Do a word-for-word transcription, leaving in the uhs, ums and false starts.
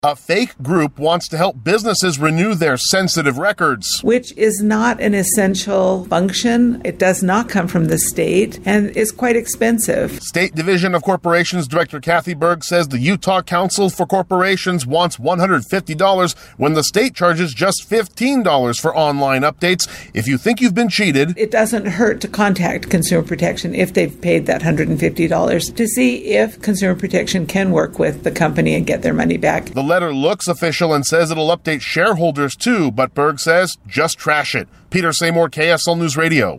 A fake group wants to help businesses renew their sensitive records, which is not an essential function. It does not come from the state and is quite expensive. State Division of Corporations Director Kathy Berg says the Utah Council for Corporations wants one hundred fifty dollars when the state charges just fifteen dollars for online updates. If you think you've been cheated, it doesn't hurt to contact Consumer Protection if they've paid that one hundred fifty dollars to see if Consumer Protection can work with the company and get their money back. The letter looks official and says it'll update shareholders too, but Berg says just trash it. Peter Seymour, K S L News Radio.